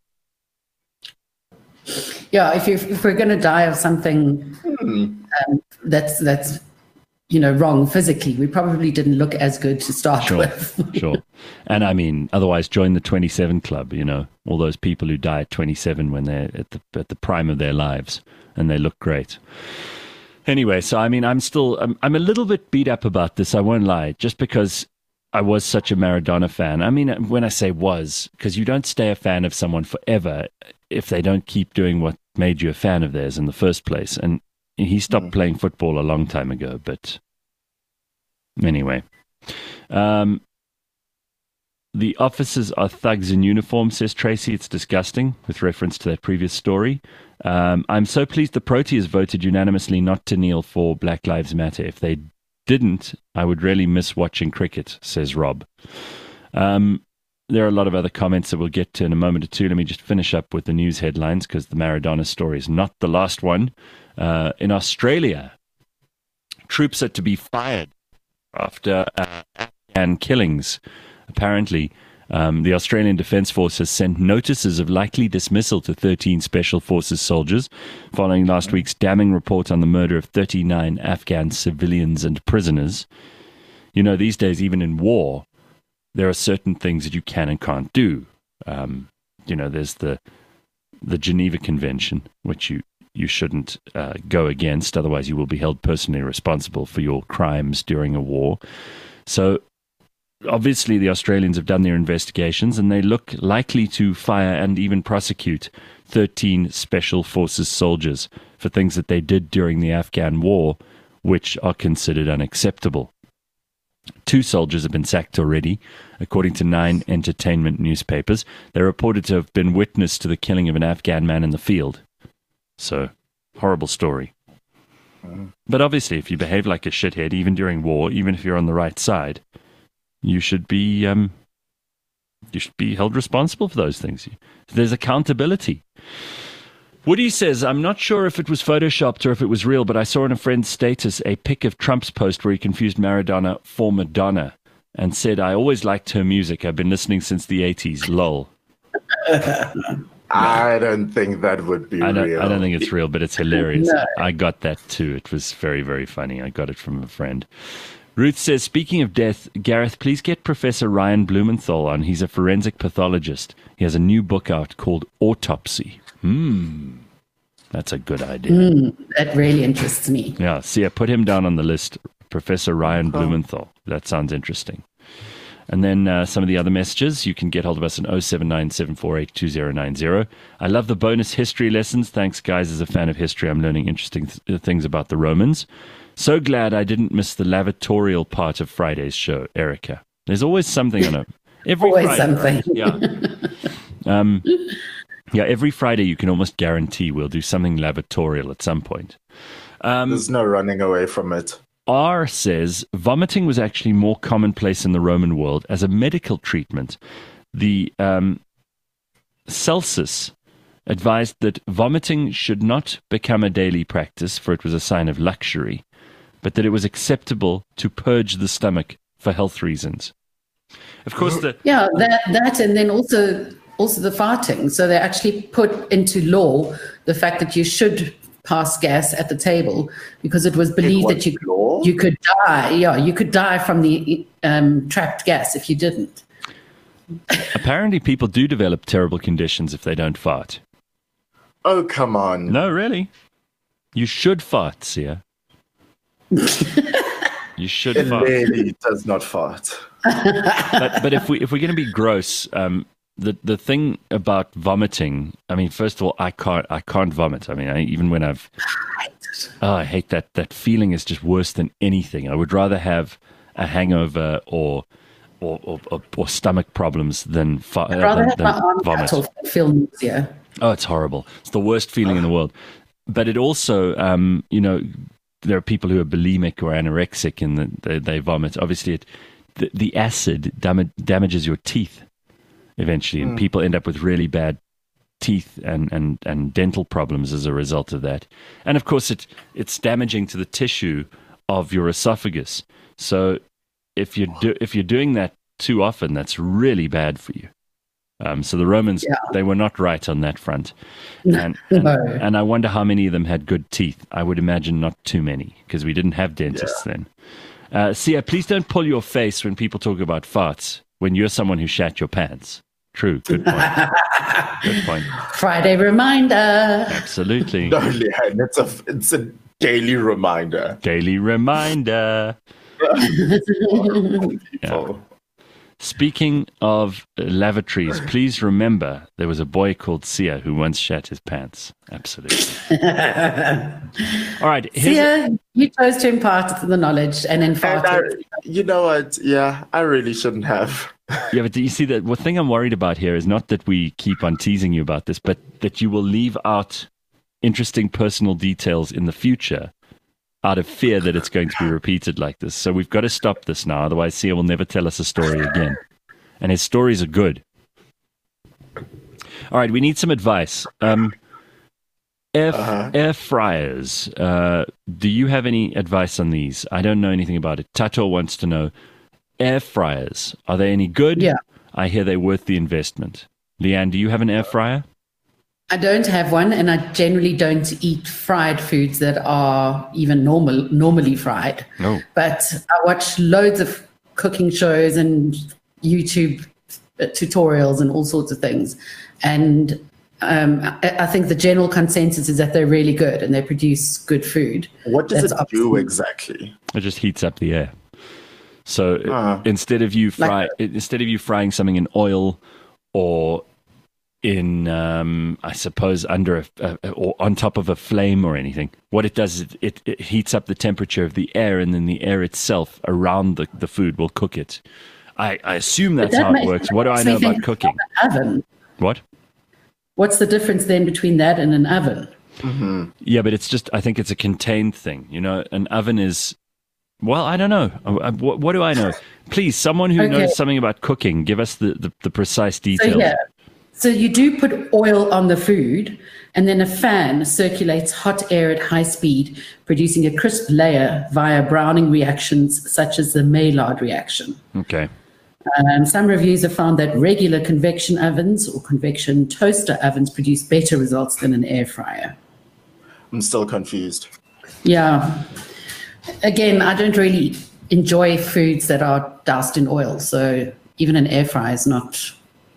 S4: Yeah, if we're going to die of something that's wrong physically, we probably didn't look as good to start with.
S2: Sure. And I mean, otherwise, join the 27 Club. All those people who die at 27 when they're at the prime of their lives and they look great. Anyway, so I mean, I'm a little bit beat up about this. I won't lie, just because I was such a Maradona fan. I mean, when I say was, because you don't stay a fan of someone forever if they don't keep doing what made you a fan of theirs in the first place. And he stopped playing football a long time ago, but anyway. The officers are thugs in uniform, says Tracy. It's disgusting, with reference to that previous story. I'm so pleased the Proteas voted unanimously not to kneel for Black Lives Matter. If they didn't, I would really miss watching cricket, says Rob. There are a lot of other comments that we'll get to in a moment or two. Let me just finish up with the news headlines, because the Maradona story is not the last one. In Australia, troops are to be fired after Afghan killings. Apparently, the Australian Defence Force has sent notices of likely dismissal to 13 Special Forces soldiers following last week's damning report on the murder of 39 Afghan civilians and prisoners. These days, even in war, there are certain things that you can and can't do. There's the Geneva Convention, which you shouldn't go against, otherwise you will be held personally responsible for your crimes during a war. So obviously the Australians have done their investigations and they look likely to fire and even prosecute 13 Special Forces soldiers for things that they did during the Afghan war, which are considered unacceptable. 2 soldiers have been sacked already, according to 9 entertainment newspapers. They're reported to have been witness to the killing of an Afghan man in the field. So, horrible story. But obviously, if you behave like a shithead, even during war, even if you're on the right side, you should be held responsible for those things. There's accountability. Woody says, I'm not sure if it was photoshopped or if it was real, but I saw on a friend's status a pic of Trump's post where he confused Maradona for Madonna and said, I always liked her music. I've been listening since the 80s. Lol.
S3: I don't think that would be real.
S2: I don't think it's real, but it's hilarious.
S4: No.
S2: I got that too. It was very, very funny. I got it from a friend. Ruth says, speaking of death, Gareth, please get Professor Ryan Blumenthal on. He's a forensic pathologist. He has a new book out called Autopsy. That's a good idea.
S4: That really interests me.
S2: Yeah, see, I put him down on the list, Professor Ryan Blumenthal. That sounds interesting. And then some of the other messages, you can get hold of us on 079-748-2090. I love the bonus history lessons. Thanks, guys. As a fan of history, I'm learning interesting things about the Romans. So glad I didn't miss the lavatorial part of Friday's show, Erica. There's always something on it. Every
S4: Always
S2: Friday,
S4: something.
S2: right? Yeah. Every Friday you can almost guarantee we'll do something lavatorial at some point.
S3: There's no running away from it.
S2: R says, vomiting was actually more commonplace in the Roman world as a medical treatment. The Celsus advised that vomiting should not become a daily practice, for it was a sign of luxury, but that it was acceptable to purge the stomach for health reasons. Of course, that
S4: and then also the farting. So they actually put into law the fact that you should pass gas at the table because it was believed that you could die. Yeah, you could die from the trapped gas if you didn't.
S2: Apparently, people do develop terrible conditions if they don't fart.
S3: Oh, come on.
S2: No, really. You should fart, Sia. You should fart.
S3: It really does not fart.
S2: But if we're going to be gross, the thing about vomiting, I mean, first of all, I can't vomit. I mean, even when I hate that. That feeling is just worse than anything. I would rather have a hangover or stomach problems than
S4: I'd rather have my arm
S2: vomit.
S4: cut off and feel nausea.
S2: Oh, it's horrible. It's the worst feeling in the world. But it also, there are people who are bulimic or anorexic and they vomit. Obviously, the acid damages your teeth. eventually, and people end up with really bad teeth and dental problems as a result of that. And of course, it's damaging to the tissue of your esophagus. So if you're doing that too often, that's really bad for you. So the Romans, they were not right on that front. And I wonder how many of them had good teeth. I would imagine not too many, because we didn't have dentists then. Sia, please don't pull your face when people talk about farts when you're someone who shat your pants. True. Good point. Good point.
S4: Friday reminder.
S2: Absolutely.
S3: No, Leanne, it's a daily reminder.
S2: Daily reminder. Yeah. Speaking of lavatories, please remember there was a boy called Sia who once shat his pants. Absolutely. All right.
S4: Sia, you chose to impart the knowledge and then farted.
S3: You know what? Yeah, I really shouldn't have.
S2: Yeah, but do you see that? One thing I'm worried about here is not that we keep on teasing you about this, but that you will leave out interesting personal details in the future out of fear that it's going to be repeated like this. So we've got to stop this now. Otherwise, Sia will never tell us a story again. And his stories are good. All right, we need some advice. Air fryers. Do you have any advice on these? I don't know anything about it. Tato wants to know, air fryers, are they any good?
S4: Yeah.
S2: I hear they're worth the investment. Leanne, do you have an air fryer?
S4: I don't have one, and I generally don't eat fried foods that are even normally fried.
S2: No.
S4: But I watch loads of cooking shows and YouTube tutorials and all sorts of things. And I think the general consensus is that they're really good and they produce good food.
S3: What does it do exactly?
S2: It just heats up the air. So instead of you frying something in oil or in, I suppose, under or on top of a flame or anything, what it does is it heats up the temperature of the air, and then the air itself around the food will cook it. I assume that's how it works. What do I know about cooking?
S4: Oven.
S2: What?
S4: What's the difference then between that and an oven?
S3: Mm-hmm.
S2: Yeah, but it's just, I think it's a contained thing. You know, an oven is, well, I don't know. What do I know? Please, someone who knows something about cooking, give us the precise details.
S4: So you do put oil on the food, and then a fan circulates hot air at high speed, producing a crisp layer via browning reactions such as the Maillard reaction.
S2: Okay.
S4: Some reviews have found that regular convection ovens or convection toaster ovens produce better results than an air fryer.
S3: I'm still confused.
S4: Yeah. Again, I don't really enjoy foods that are doused in oil, so even an air fryer is not.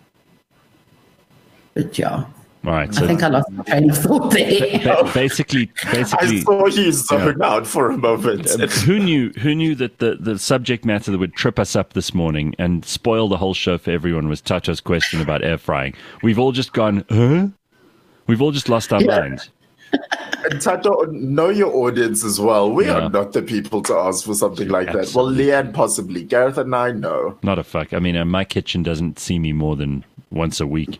S4: But yeah.
S2: All right. So
S4: I think I lost my train of thought there.
S2: Basically,
S3: I saw you zone out for a moment.
S2: Who knew that the subject matter that would trip us up this morning and spoil the whole show for everyone was Tato's question about air frying? We've all just gone, huh? We've all just lost our minds.
S3: And Tato, know your audience as well. We are not the people to ask for something like that. Well, Leanne possibly. Gareth and I, no.
S2: Not a fuck. I mean, my kitchen doesn't see me more than once a week.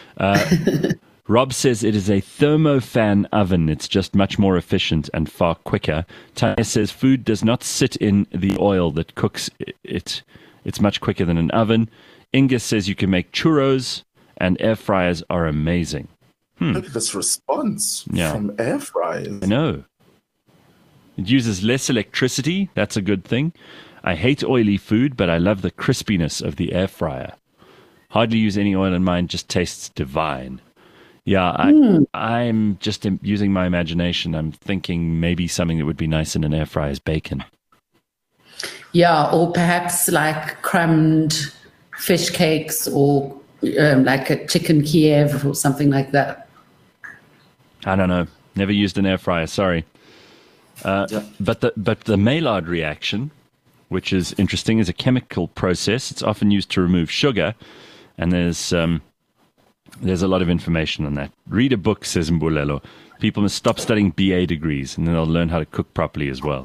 S2: Rob says it is a thermofan oven. It's just much more efficient and far quicker. Tanya says food does not sit in the oil that cooks it. It's much quicker than an oven. Inga says you can make churros, and air fryers are amazing.
S3: Look at this response from air fryers.
S2: I know. It uses less electricity. That's a good thing. I hate oily food, but I love the crispiness of the air fryer. Hardly use any oil in mine, just tastes divine. Yeah, I'm just using my imagination. I'm thinking maybe something that would be nice in an air fryer is bacon.
S4: Yeah, or perhaps like crumbed fish cakes or like a chicken Kiev or something like that.
S2: I don't know. Never used an air fryer, sorry. But the Maillard reaction, which is interesting, is a chemical process. It's often used to remove sugar. And there's a lot of information on that. Read a book, says Mbulelo. People must stop studying BA degrees, and then they'll learn how to cook properly as well.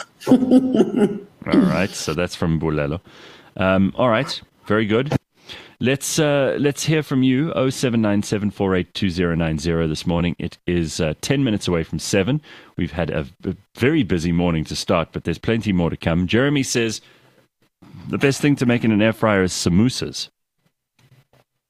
S2: All right, so that's from Mbulelo. All right, very good. Let's hear from you. 0797482090 this morning. It is 10 minutes away from 7. We've had a very busy morning to start, but there's plenty more to come. Jeremy says the best thing to make in an air fryer is samosas.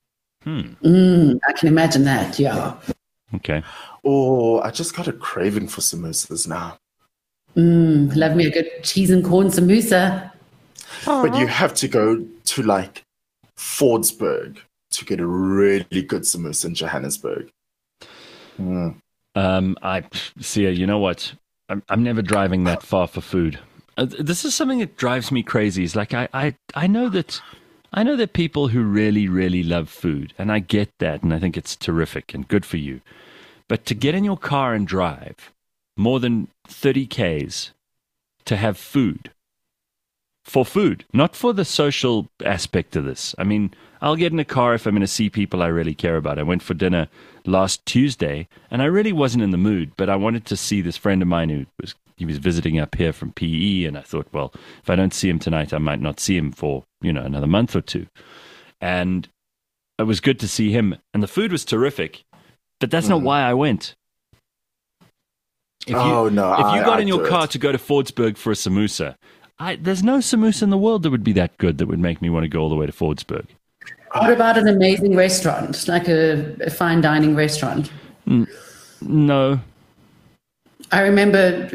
S4: I can imagine that, yeah.
S2: Okay.
S3: Oh, I just got a craving for samosas now.
S4: Love me a good cheese and corn samosa.
S3: But you have to go to like Fordsburg to get a really good samosa in Johannesburg.
S2: I see. You know what? I'm never driving that far for food. This is something that drives me crazy. It's like I know that people who really, really love food, and I get that, and I think it's terrific and good for you. But to get in your car and drive more than 30 Ks to have food, for food, not for the social aspect of this. I mean, I'll get in a car if I'm going to see people I really care about. I went for dinner last Tuesday, and I really wasn't in the mood, but I wanted to see this friend of mine he was visiting up here from PE, and I thought, well, if I don't see him tonight, I might not see him for, another month or two. And it was good to see him, and the food was terrific, but that's not why I went. If you got in your car to go to Fordsburg for a samosa, there's no samosa in the world that would be that good that would make me want to go all the way to Fordsburg.
S4: What about an amazing restaurant, like a fine dining restaurant?
S2: No.
S4: I remember,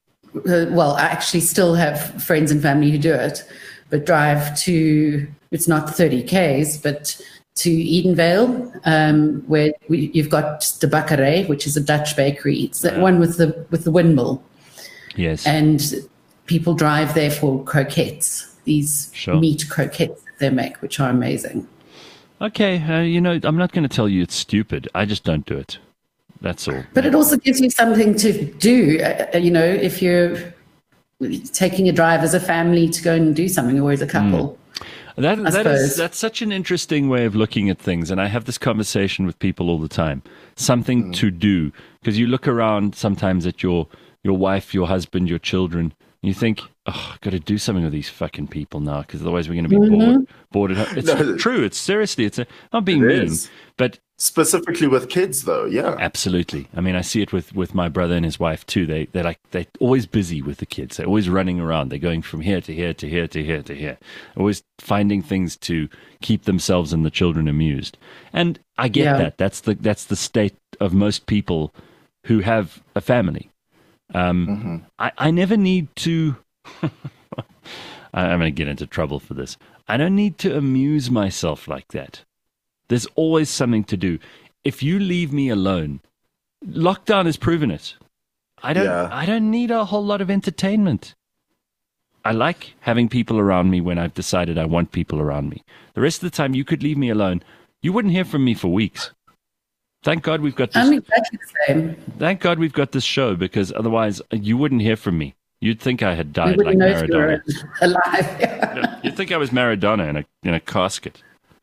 S4: I actually still have friends and family who do it, but drive to, it's not 30 Ks, but to Edenvale, where you've got the Bakkerij, which is a Dutch bakery. It's that one with the windmill.
S2: Yes.
S4: And people drive there for croquettes, these meat croquettes that they make, which are amazing.
S2: Okay, I'm not going to tell you it's stupid. I just don't do it. That's all.
S4: But it also gives you something to do, if you're taking a drive as a family to go and do something, or as a couple.
S2: That's such an interesting way of looking at things, and I have this conversation with people all the time. Something to do, because you look around sometimes at your wife, your husband, your children, and you think, I've got to do something with these fucking people now, because otherwise we're going to be bored at home. It's true. It's seriously. Not being mean, but
S3: specifically with kids, though. Yeah,
S2: absolutely. I mean, I see it with my brother and his wife too. They're always busy with the kids. They're always running around. They're going from here to here to here to here to here. Always finding things to keep themselves and the children amused. And I get that. That's the state of most people who have a family. I never need to. I'm going to get into trouble for this. I don't need to amuse myself like that. There's always something to do. If you leave me alone, lockdown has proven it. I don't need a whole lot of entertainment. I like having people around me when I've decided I want people around me. The rest of the time, you could leave me alone. You wouldn't hear from me for weeks. Thank God we've got this.
S4: I'm exactly the same.
S2: Thank God we've got this show, because otherwise you wouldn't hear from me. You'd think I had died like Maradona.
S4: Alive.
S2: You'd think I was Maradona in a casket.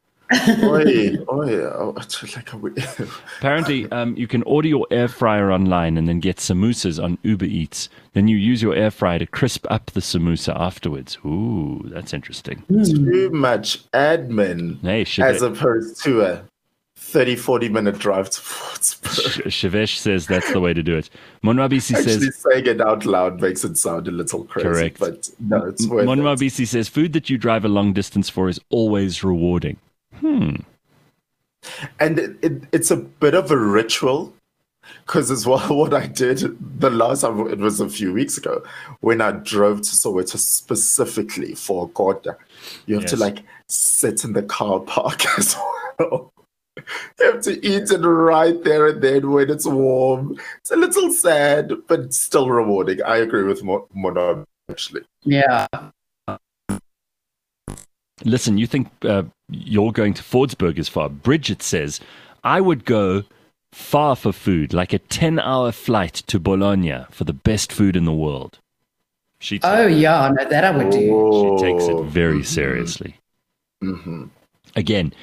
S2: Apparently, you can order your air fryer online and then get samosas on Uber Eats. Then you use your air fryer to crisp up the samosa afterwards. Ooh, that's interesting.
S3: Too much admin as opposed to a 30-40 minute drive to Fordsburg.
S2: Shivesh says that's the way to do it. Monwabisi says...
S3: Actually saying it out loud makes it sound a little crazy.
S2: Correct.
S3: But no, it's worth
S2: Monwabisi says food that you drive a long distance for is always rewarding.
S3: And it's a bit of a ritual, because as well, what I did the last time, it was a few weeks ago, when I drove to Soweto specifically for Kota. You have to sit in the car park as well. You have to eat it right there and then when it's warm. It's a little sad, but still rewarding. I agree with Mona, actually.
S4: Yeah.
S2: Listen, you think you're going to Fordsburg is far. Bridget says, I would go far for food, like a 10-hour flight to Bologna for the best food in the world.
S4: That I would do.
S2: She takes it very seriously.
S3: Mm-hmm.
S2: Again,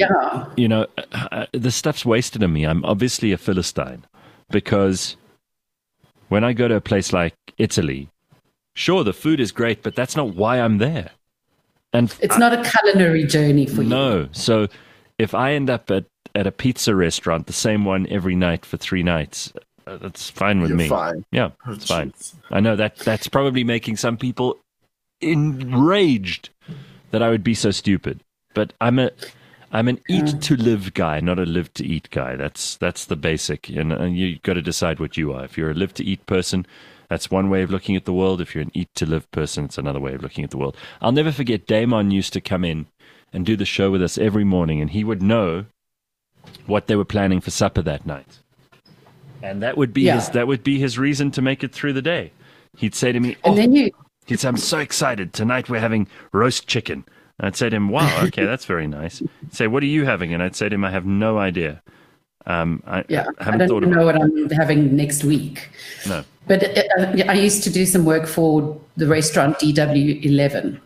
S2: the stuff's wasted on me. I'm obviously a Philistine, because when I go to a place like Italy, sure, the food is great, but that's not why I'm there. And
S4: it's not a culinary journey for you.
S2: No. So if I end up at a pizza restaurant, the same one every night for 3 nights, that's fine with me.
S3: Fine.
S2: Yeah, it's fine. I know that's probably making some people enraged that I would be so stupid. But I'm I'm an eat to live guy, not a live to eat guy. That's the basic, and you got to decide what you are. If you're a live to eat person, that's one way of looking at the world. If you're an eat to live person, it's another way of looking at the world. I'll never forget Damon used to come in and do the show with us every morning, and he would know what they were planning for supper that night. And that would be his reason to make it through the day. He'd say to me, he'd say, I'm so excited. Tonight we're having roast chicken. And I'd say to him, wow, okay, that's very nice. He'd say, what are you having? And I'd say to him, I have no idea. I don't
S4: know what I'm having next week.
S2: No.
S4: But I used to do some work for the restaurant DW11,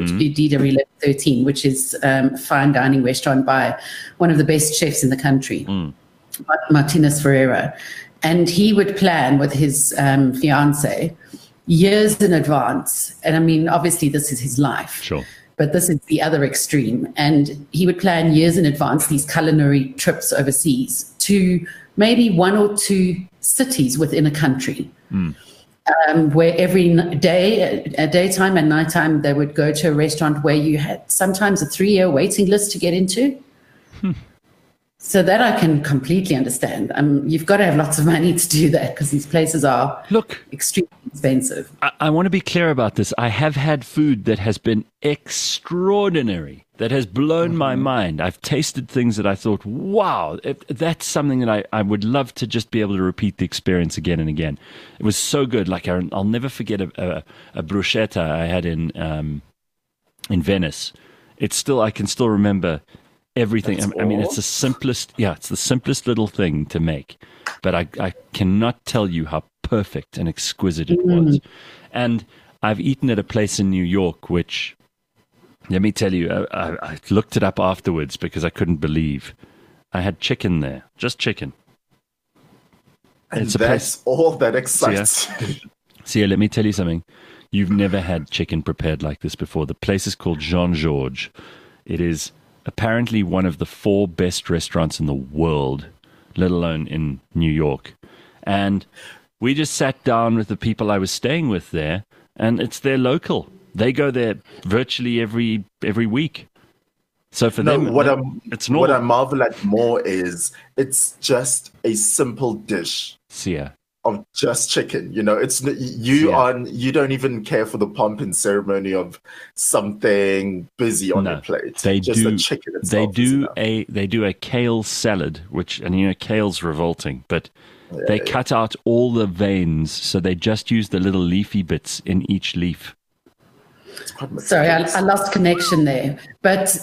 S4: DW13, which is a fine dining restaurant by one of the best chefs in the country, Martinez Ferreira. And he would plan with his fiance years in advance. And I mean, obviously, this is his life.
S2: Sure.
S4: But this is the other extreme. And he would plan years in advance these culinary trips overseas to maybe one or two cities within a country, where every day, at daytime and nighttime, they would go to a restaurant where you had sometimes a 3-year waiting list to get into. So that I can completely understand. You've got to have lots of money to do that because these places are extremely expensive.
S2: I want to be clear about this. I have had food that has been extraordinary, that has blown my mind. I've tasted things that I thought, wow, that's something that I would love to just be able to repeat the experience again and again. It was so good. Like I'll never forget a bruschetta I had in Venice. I can still remember everything. I mean, it's the simplest little thing to make, but I cannot tell you how perfect and exquisite it was. And I've eaten at a place in New York, which, let me tell you, I looked it up afterwards because I couldn't believe. I had chicken there, just chicken.
S3: And that's all that excites you.
S2: See, let me tell you something. You've never had chicken prepared like this before. The place is called Jean-Georges. It is apparently one of the 4 best restaurants in the world, let alone in New York. And we just sat down with the people I was staying with there, and it's their local. They go there virtually every week. So for them, it's normal.
S3: What I marvel at more is it's just a simple dish.
S2: Yeah.
S3: Of just chicken, it's you don't even care for the pomp and ceremony of something busy on your plate.
S2: The chicken
S3: itself.
S2: They do a kale salad, which, and kale's revolting, but they cut out all the veins, so they just use the little leafy bits in each leaf.
S4: Sorry, I lost connection there. But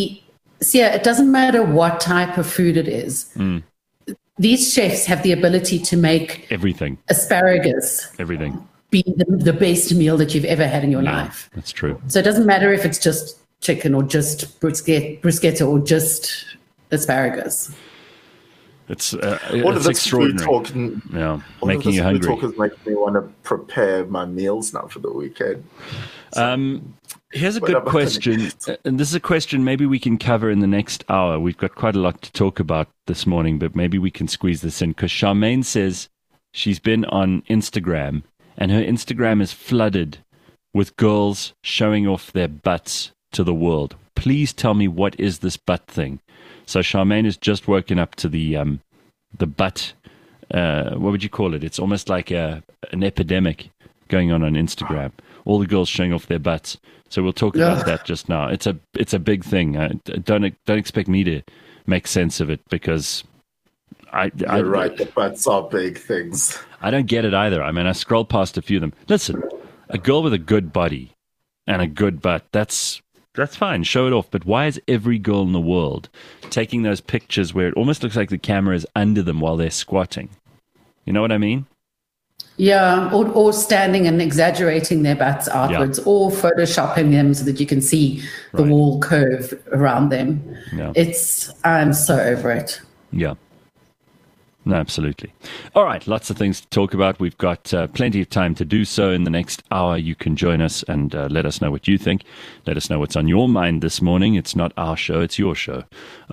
S4: it doesn't matter what type of food it is. These chefs have the ability to make asparagus be the best meal that you've ever had in your life.
S2: That's true.
S4: So it doesn't matter if it's just chicken or just bruschetta or just asparagus.
S2: It's extraordinary. Making you hungry.
S3: Talk is making me want to prepare my meals now for the weekend.
S2: Here's a good question, and this is a question maybe we can cover in the next hour. We've got quite a lot to talk about this morning, but maybe we can squeeze this in, because Charmaine says she's been on Instagram, and her Instagram is flooded with girls showing off their butts to the world. Please tell me, what is this butt thing? So Charmaine has just woken up to the butt, what would you call it? It's almost like an epidemic going on Instagram. All the girls showing off their butts. So we'll talk about that just now. It's a big thing. Don't expect me to make sense of it, because
S3: you're right. The butts are big things.
S2: I don't get it either. I mean, I scroll past a few of them. Listen, a girl with a good body and a good butt, that's fine. Show it off. But why is every girl in the world taking those pictures where it almost looks like the camera is under them while they're squatting? You know what I mean?
S4: Yeah, or standing and exaggerating their butts outwards, or photoshopping them so that you can see the wall curve around them.
S2: Yeah.
S4: I'm so over it.
S2: Yeah. No, absolutely. All right, lots of things to talk about. We've got plenty of time to do so. In the next hour, you can join us and let us know what you think. Let us know what's on your mind this morning. It's not our show, it's your show.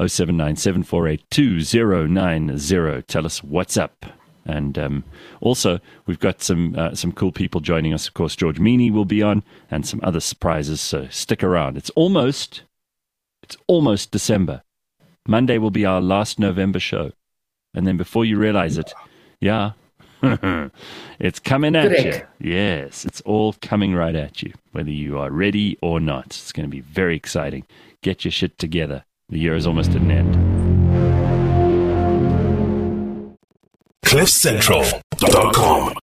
S2: 079-748-2090. Tell us what's up. And also, we've got some cool people joining us. Of course, George Meany will be on, and some other surprises. So stick around. It's almost December. Monday will be our last November show. And then before you realize it, yeah, it's coming at you. Yes, it's all coming right at you, whether you are ready or not. It's going to be very exciting. Get your shit together. The year is almost at an end.
S5: CliffCentral.com